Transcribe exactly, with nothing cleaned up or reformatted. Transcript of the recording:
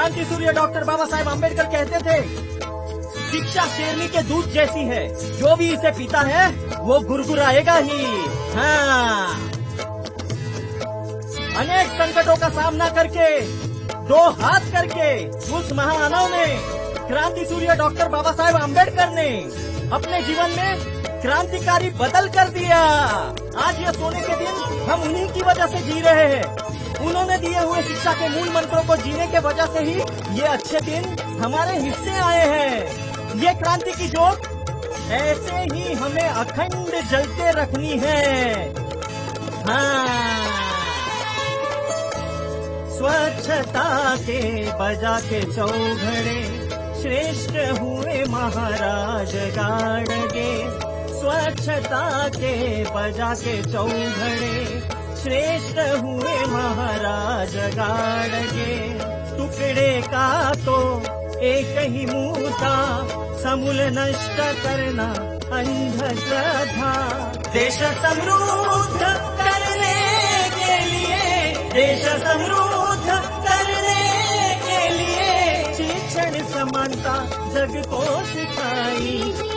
क्रांति सूर्य डॉक्टर बाबा साहेब अम्बेडकर कहते थे, शिक्षा शेरनी के दूध जैसी है, जो भी इसे पीता है वो गुरगुराएगा ही। हाँ, अनेक संकटों का सामना करके, दो हाथ करके उस महामानव ने, क्रांति सूर्य डॉक्टर बाबा साहेब अम्बेडकर ने अपने जीवन में क्रांतिकारी बदल कर दिया। आज ये सोने के दिन हम उन्हीं की वजह से जी रहे हैं। उन्होंने दिए हुए शिक्षा के मूल मंत्रों को जीने के वजह से ही ये अच्छे दिन हमारे हिस्से आए हैं। ये क्रांति की ज्योत ऐसे ही हमें अखंड जलते रखनी है। हाँ, स्वच्छता के बजा के चौघड़े, श्रेष्ठ हुए महाराज गाड़गे। स्वच्छता के बजा के चौघड़े, श्रेष्ठ हुए महाराज गाड़गे। टुकड़े का तो एक ही मुद्दा, समूल नष्ट करना अंधश्रद्धा। देश समृद्ध करने के लिए, देश समृद्ध करने के लिए शिक्षण समानता जग को सिखाई।